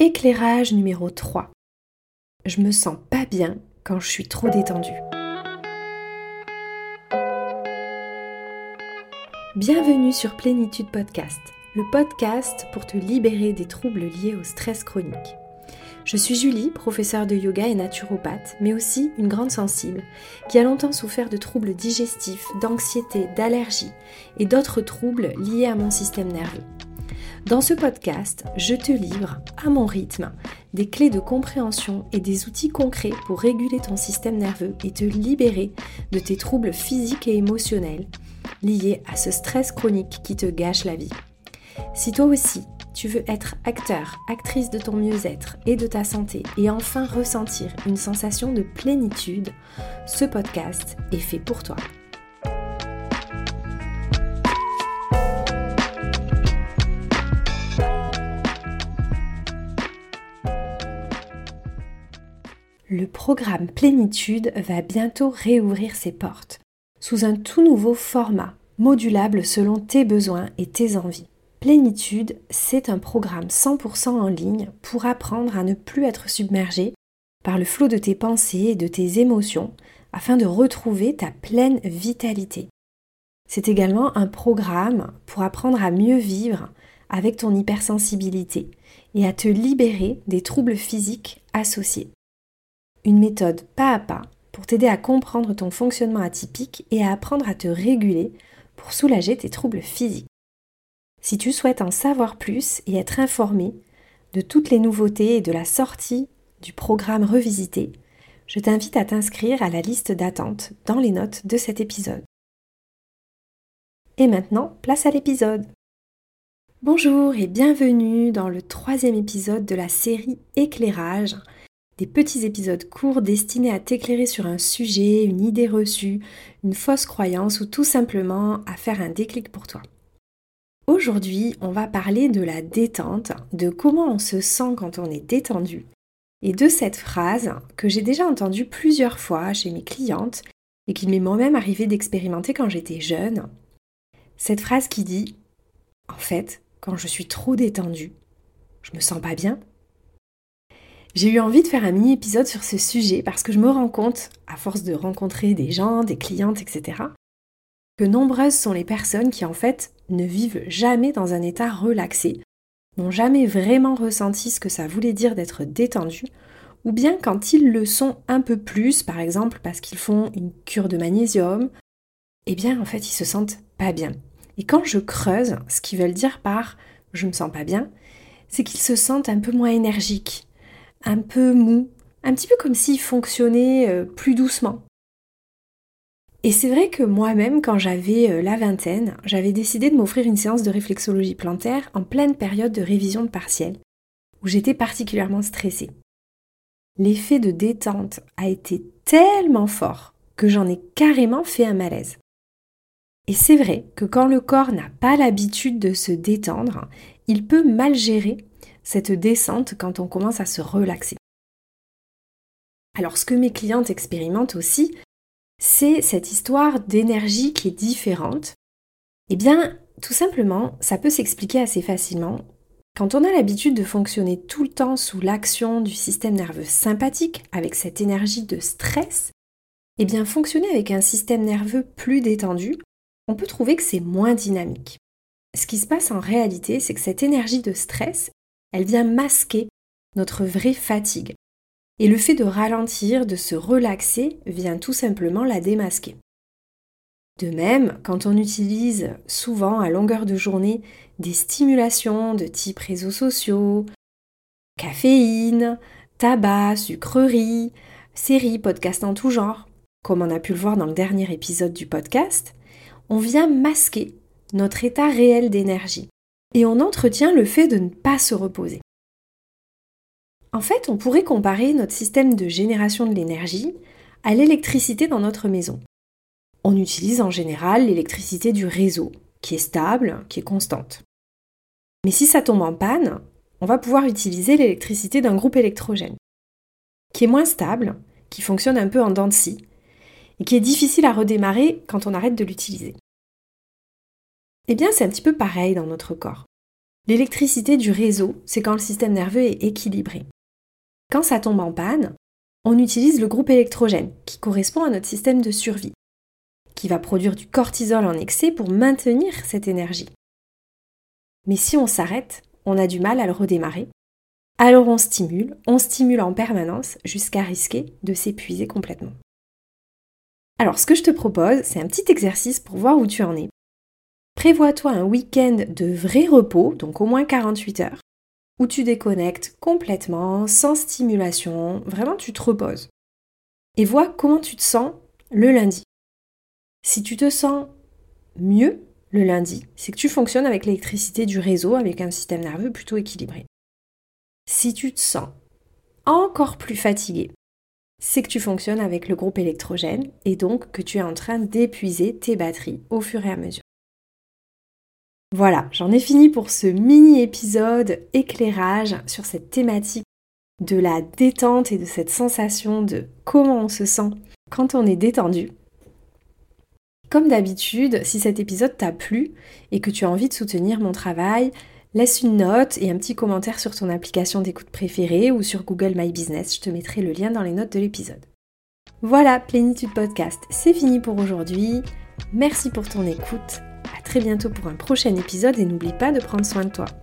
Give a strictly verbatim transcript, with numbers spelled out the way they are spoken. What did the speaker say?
Éclairage numéro trois. Je me sens pas bien quand je suis trop détendue. Bienvenue sur Plénitude Podcast, le podcast pour te libérer des troubles liés au stress chronique. Je suis Julie, professeure de yoga et naturopathe, mais aussi une grande sensible qui a longtemps souffert de troubles digestifs, d'anxiété, d'allergies et d'autres troubles liés à mon système nerveux. Dans ce podcast, je te livre, à mon rythme, des clés de compréhension et des outils concrets pour réguler ton système nerveux et te libérer de tes troubles physiques et émotionnels liés à ce stress chronique qui te gâche la vie. Si toi aussi, tu veux être acteur, actrice de ton mieux-être et de ta santé et enfin ressentir une sensation de plénitude, ce podcast est fait pour toi. Le programme Plénitude va bientôt réouvrir ses portes, sous un tout nouveau format, modulable selon tes besoins et tes envies. Plénitude, c'est un programme cent pour cent en ligne pour apprendre à ne plus être submergé par le flot de tes pensées et de tes émotions afin de retrouver ta pleine vitalité. C'est également un programme pour apprendre à mieux vivre avec ton hypersensibilité et à te libérer des troubles physiques associés. Une méthode pas à pas pour t'aider à comprendre ton fonctionnement atypique et à apprendre à te réguler pour soulager tes troubles physiques. Si tu souhaites en savoir plus et être informé de toutes les nouveautés et de la sortie du programme revisité, je t'invite à t'inscrire à la liste d'attente dans les notes de cet épisode. Et maintenant, place à l'épisode. Bonjour et bienvenue dans le troisième épisode de la série Éclairage, des petits épisodes courts destinés à t'éclairer sur un sujet, une idée reçue, une fausse croyance ou tout simplement à faire un déclic pour toi. Aujourd'hui, on va parler de la détente, de comment on se sent quand on est détendu et de cette phrase que j'ai déjà entendue plusieurs fois chez mes clientes et qu'il m'est moi-même arrivé d'expérimenter quand j'étais jeune. Cette phrase qui dit « En fait, quand je suis trop détendue, je me sens pas bien ». J'ai eu envie de faire un mini-épisode sur ce sujet parce que je me rends compte, à force de rencontrer des gens, des clientes, et cetera, que nombreuses sont les personnes qui en fait ne vivent jamais dans un état relaxé, n'ont jamais vraiment ressenti ce que ça voulait dire d'être détendu, ou bien quand ils le sont un peu plus, par exemple parce qu'ils font une cure de magnésium, eh bien en fait ils se sentent pas bien. Et quand je creuse, ce qu'ils veulent dire par « je me sens pas bien », c'est qu'ils se sentent un peu moins énergiques, un peu mou, un petit peu comme s'ils fonctionnaient plus doucement. Et c'est vrai que moi-même, quand j'avais la vingtaine, j'avais décidé de m'offrir une séance de réflexologie plantaire en pleine période de révision de partiel, où j'étais particulièrement stressée. L'effet de détente a été tellement fort que j'en ai carrément fait un malaise. Et c'est vrai que quand le corps n'a pas l'habitude de se détendre, il peut mal gérer cette descente quand on commence à se relaxer. Alors ce que mes clientes expérimentent aussi, c'est cette histoire d'énergie qui est différente. Eh bien, tout simplement, ça peut s'expliquer assez facilement. Quand on a l'habitude de fonctionner tout le temps sous l'action du système nerveux sympathique, avec cette énergie de stress, eh bien fonctionner avec un système nerveux plus détendu, on peut trouver que c'est moins dynamique. Ce qui se passe en réalité, c'est que cette énergie de stress, elle vient masquer notre vraie fatigue. Et le fait de ralentir, de se relaxer, vient tout simplement la démasquer. De même, quand on utilise souvent à longueur de journée des stimulations de type réseaux sociaux, caféine, tabac, sucreries, séries, podcasts en tout genre, comme on a pu le voir dans le dernier épisode du podcast, on vient masquer notre état réel d'énergie. Et on entretient le fait de ne pas se reposer. En fait, on pourrait comparer notre système de génération de l'énergie à l'électricité dans notre maison. On utilise en général l'électricité du réseau, qui est stable, qui est constante. Mais si ça tombe en panne, on va pouvoir utiliser l'électricité d'un groupe électrogène, qui est moins stable, qui fonctionne un peu en dents de scie, et qui est difficile à redémarrer quand on arrête de l'utiliser. Eh bien, c'est un petit peu pareil dans notre corps. L'électricité du réseau, c'est quand le système nerveux est équilibré. Quand ça tombe en panne, on utilise le groupe électrogène, qui correspond à notre système de survie, qui va produire du cortisol en excès pour maintenir cette énergie. Mais si on s'arrête, on a du mal à le redémarrer. Alors on stimule, on stimule en permanence jusqu'à risquer de s'épuiser complètement. Alors ce que je te propose, c'est un petit exercice pour voir où tu en es. Prévois-toi un week-end de vrai repos, donc au moins quarante-huit heures, où tu déconnectes complètement, sans stimulation, vraiment tu te reposes. Et vois comment tu te sens le lundi. Si tu te sens mieux le lundi, c'est que tu fonctionnes avec l'électricité du réseau, avec un système nerveux plutôt équilibré. Si tu te sens encore plus fatigué, c'est que tu fonctionnes avec le groupe électrogène et donc que tu es en train d'épuiser tes batteries au fur et à mesure. Voilà, j'en ai fini pour ce mini-épisode éclairage sur cette thématique de la détente et de cette sensation de comment on se sent quand on est détendu. Comme d'habitude, si cet épisode t'a plu et que tu as envie de soutenir mon travail, laisse une note et un petit commentaire sur ton application d'écoute préférée ou sur Google My Business, je te mettrai le lien dans les notes de l'épisode. Voilà, Plénitude Podcast, c'est fini pour aujourd'hui. Merci pour ton écoute. À très bientôt pour un prochain épisode et n'oublie pas de prendre soin de toi.